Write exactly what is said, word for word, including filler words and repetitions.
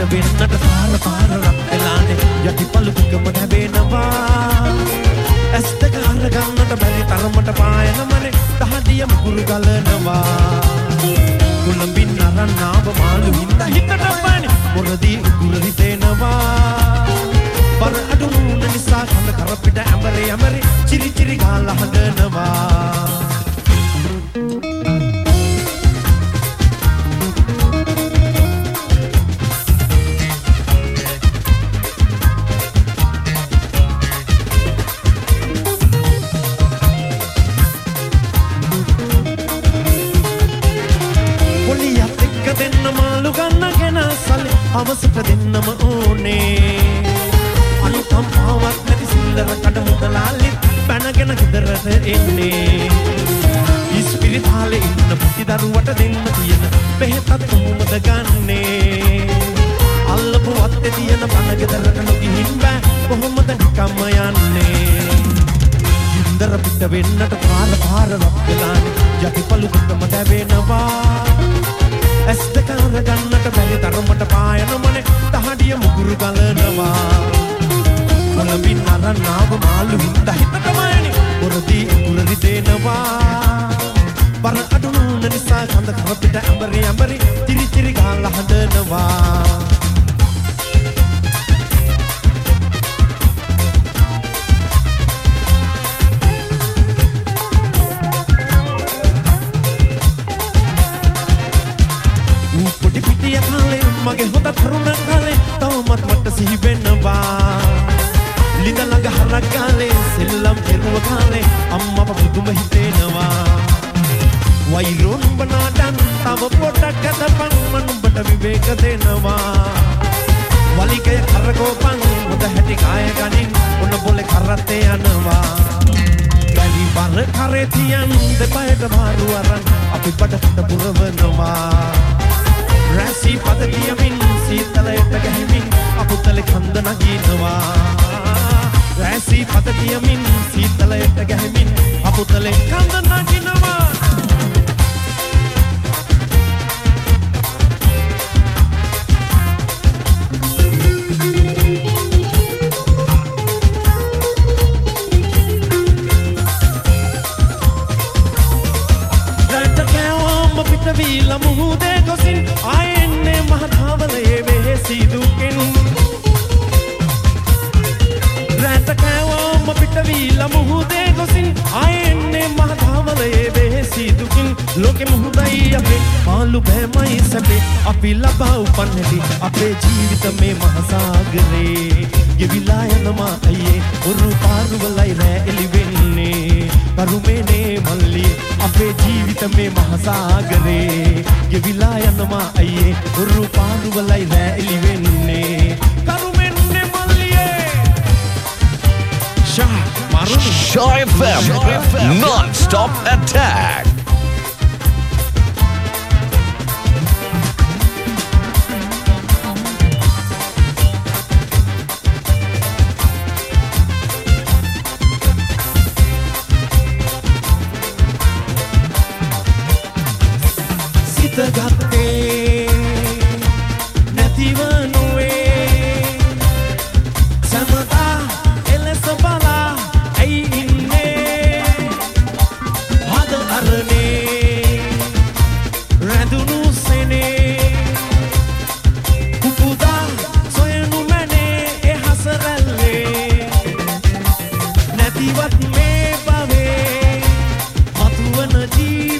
වෙන්නට පාර පාර රත් වෙලානේ යටිපළු ටිකම නැවෙනවා ඇස් දෙක අරගන්නට බැරි තරමට පායනමනේ දහදිය මුකුරු ගලනවා කුලඹින් නරන්නාව මාළු හින්දා හිතට පානේ මොරදී උගුර හිතෙනවා බර අඩු නුන නිසා කන කරපිට ඇඹරේ ඇඹරේ චිරි චිරි ගාලා හදනවා අවසට දෙන්නම ඕනේ අනුකම් පාවක් නැති සිල්ලර කඩ මුදලාලි පැනගෙන ගෙදරට එන්නේ ඉස්පිරිතාලේ ඉන්න පුටි දරුවට දෙන්න තියෙන බෙහෙතත් කොහොමද ගන්නේ අල්ලපු වත්තේ තියෙන පන ගෙදරට නොගිහින් බෑ කොහොමද නිකම්ම යන්නේ ඉන්දර පිට වෙන්නට පාර පාර රත් වෙලානේ යටිපළු දෙකම දැවෙනවා ඇස් දෙක අරගන්නට බැරි තරමට පායනමනේ දහඩිය මුගුරු ගලනවා කොළඹින් නරන්නාව මාළු හින්දා හිතට මායනේ පොරදී උකුර රිදෙනවා බර අඩු නුන නිසා කඳ කරපිට ඇඹරි ඇඹරි තිරි තිරි ගාලා හදනවා මගේ හොඳ තරුණ කාලේ තවමත් මට සිහි වෙනවා ලිඳ ළඟ හරක් කාලේ සෙල්ලම් කෙරුව කාලේ අම්මා පුදුම හිතෙනවා වෛරොන් බනාඩන් තව පොඩක් අතපන් මනුඹට විවේක දෙනවා වලිකය කරකෝපන් හොඳ හැටි කාය ගනින් ඔන්න බොලේ කරත්තේ යනවා ගලි බර කරේ තියන් දෙපයට මාරු අරන් අපි බඩට පුරවනවා රැසි පද කියමින් සීතලයට ගැහිමින් අපුතලේ කන්ද නගිනවා රැසි පද කියමින් සීතලයට ගැහිමින් අපුතලේ කන්ද නගිනවා Vila muhude gosin ayenne mahadhavale vehesi dukin rata kawa mapita vila muhude gosin ayenne mahadhavale vehesi dukin loke muhudai ape malu bhemai sape api laba upanneti ape jeevitha me mahasagare gevila yanama ayye oru paruvalai ra elivenne karumene malli අපේ ජීවිතමේ මහසාගරේ ගෙවිලා යනවා අයියේ උරු පාඳු වලයි රැ එළි වෙන්නේ කරුමෙන්නේ මල්ලියේ ෂා මාරුනි Shah F M non-stop attack ගත්තේ නැතිව නොවේ සමතා එලෙස බලා ඇයි ඉන්නේ හද අරනේ රැඳුණු සෙනේ කුකුදා සොයනු මැනේ ඒ හසරල්ලේ නැතිවත් මේ බවේ මතුවන ජී